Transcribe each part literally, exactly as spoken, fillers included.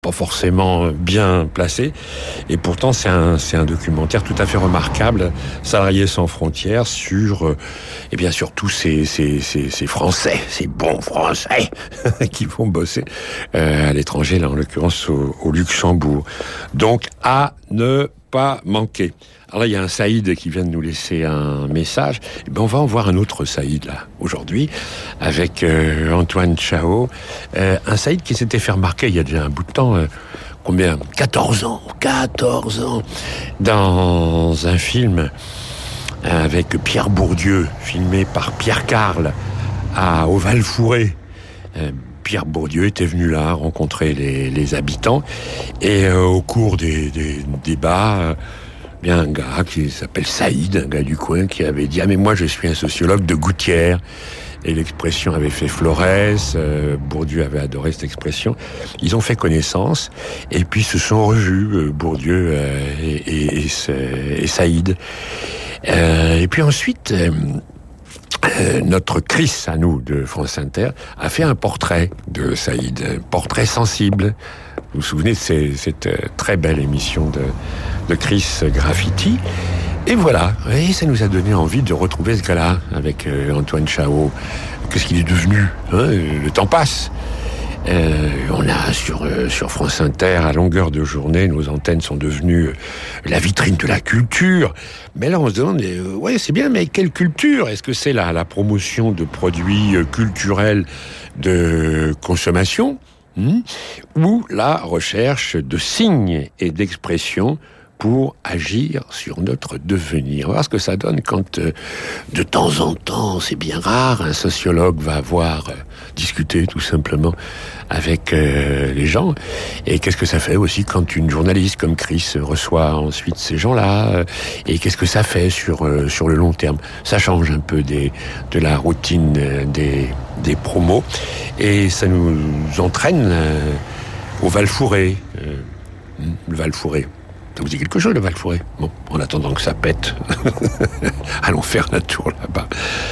pas forcément bien placé. Et pourtant, c'est un, c'est un documentaire tout à fait remarquable, Salariés sans frontières, sur, euh, eh bien, sur tous ces, ces, ces, ces Français, ces bons Français qui vont bosser euh, à l'étranger, là, en l'occurrence au, au Luxembourg. Donc, à ne pas manquer. Alors là, il y a un Saïd qui vient de nous laisser un message. Et ben, on va en voir un autre Saïd, là, aujourd'hui, avec euh, Antoine Chao. Euh, un Saïd qui s'était fait remarquer il y a déjà un bout de temps, euh, combien quatorze ans, quatorze ans, dans un film avec Pierre Bourdieu, filmé par Pierre Carle, à au Val-Fouré. Euh, Pierre Bourdieu était venu là rencontrer les, les habitants. Et euh, au cours des, des débats... Euh, bien un gars qui s'appelle Saïd, un gars du coin, qui avait dit « Ah mais moi je suis un sociologue de Gouttières ». Et l'expression avait fait Florès, euh, Bourdieu avait adoré cette expression. Ils ont fait connaissance, et puis se sont revus, euh, Bourdieu euh, et, et, et, et Saïd. Euh, et puis ensuite... Euh, Euh, notre Chris, à nous, de France Inter, a fait un portrait de Saïd, un portrait sensible. Vous vous souvenez de ces, cette euh, très belle émission de, de Chris Graffiti. Et voilà, et ça nous a donné envie de retrouver ce gars-là avec euh, Antoine Chao. Qu'est-ce qu'il est devenu, hein? Le temps passe. Euh, on a sur, euh, sur France Inter, à longueur de journée, nos antennes sont devenues euh, la vitrine de la culture. Mais là, on se demande, euh, ouais, c'est bien, mais quelle culture? Est-ce que c'est la, la promotion de produits euh, culturels de consommation, hmm, ou la recherche de signes et d'expressions pour agir sur notre devenir? On va voir ce que ça donne quand, euh, de temps en temps, c'est bien rare, un sociologue va avoir euh, discuté tout simplement avec euh, les gens. Et qu'est-ce que ça fait aussi quand une journaliste comme Chris reçoit ensuite ces gens-là, euh, et qu'est-ce que ça fait sur, euh, sur le long terme? Ça change un peu des, de la routine euh, des, des promos, et ça nous entraîne euh, au Val-Fouré. Euh, le Val-Fouré. Ça vous dit quelque chose, le Val-Fouré? Bon, en attendant que ça pète, allons faire un tour là-bas.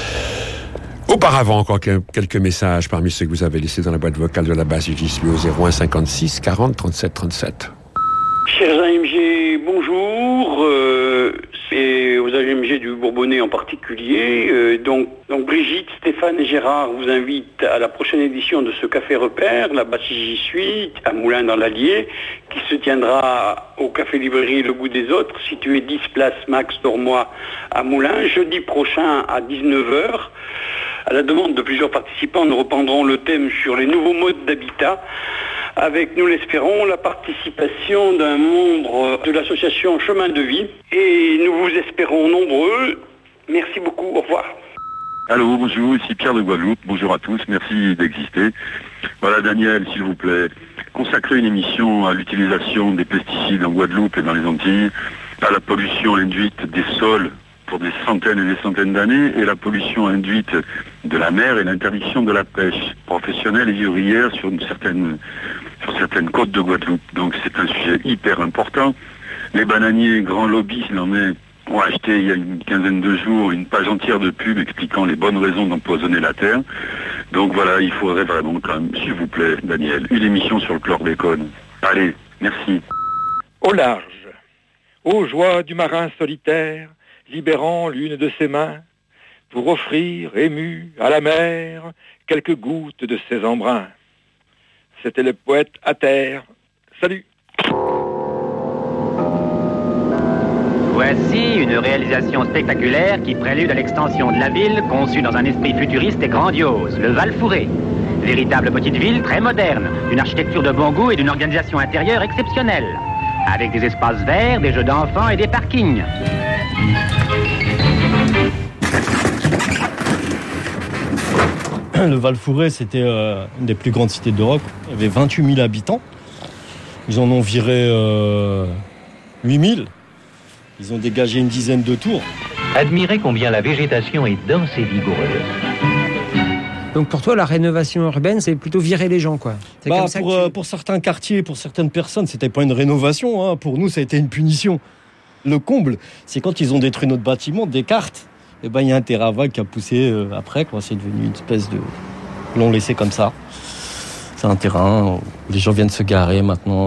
Auparavant, encore quelques messages parmi ceux que vous avez laissés dans la boîte vocale de la base. J'y suis au zéro un cinquante-six quarante trente-sept trente-sept. Chers A M G, bonjour. Euh, et aux A M G du Bourbonnais en particulier. Euh, donc, donc Brigitte, Stéphane et Gérard vous invitent à la prochaine édition de ce Café Repère, là-bas si j'y suis, à Moulins dans l'Allier, qui se tiendra au Café Librairie Le Goût des Autres, situé dix place Max Dormois à Moulins, jeudi prochain à dix-neuf heures. À la demande de plusieurs participants, nous reprendrons le thème sur les nouveaux modes d'habitat, avec, nous l'espérons, la participation d'un membre de l'association Chemin de Vie. Et nous vous espérons nombreux. Merci beaucoup, au revoir. Allô, bonjour, ici Pierre de Guadeloupe. Bonjour à tous, merci d'exister. Voilà, Daniel, s'il vous plaît, consacrez une émission à l'utilisation des pesticides en Guadeloupe et dans les Antilles, à la pollution induite des sols pour des centaines et des centaines d'années, et la pollution induite de la mer et l'interdiction de la pêche professionnelle et vivrière sur une certaine, sur certaines côtes de Guadeloupe. Donc c'est un sujet hyper important. Les bananiers, grand lobby, s'il en est, ont acheté il y a une quinzaine de jours une page entière de pub expliquant les bonnes raisons d'empoisonner la terre. Donc voilà, il faudrait vraiment quand même, s'il vous plaît, Daniel, une émission sur le chlordécone. Allez, merci. Au large, aux joies du marin solitaire, libérant l'une de ses mains, pour offrir, ému, à la mer, quelques gouttes de ses embruns. C'était le poète à terre. Salut! Voici une réalisation spectaculaire qui prélude à l'extension de la ville, conçue dans un esprit futuriste et grandiose, le Val-Fouré. Véritable petite ville très moderne, d'une architecture de bon goût et d'une organisation intérieure exceptionnelle, avec des espaces verts, des jeux d'enfants et des parkings. Le Val-Fouré, c'était euh, une des plus grandes cités d'Europe. Il y avait vingt-huit mille habitants. Ils en ont viré euh, huit mille. Ils ont dégagé une dizaine de tours. Admirez combien la végétation est dense et vigoureuse. Donc pour toi, la rénovation urbaine, c'est plutôt virer les gens, quoi. C'est bah, comme ça pour, que tu... euh, pour certains quartiers, pour certaines personnes, c'était pas une rénovation. Hein. Pour nous, ça a été une punition. Le comble, c'est quand ils ont détruit notre bâtiment, Descartes. Et ben il y a un terrain vague qui a poussé euh, après, quoi. C'est devenu une espèce de... Ils l'ont laissé comme ça. C'est un terrain où les gens viennent se garer maintenant.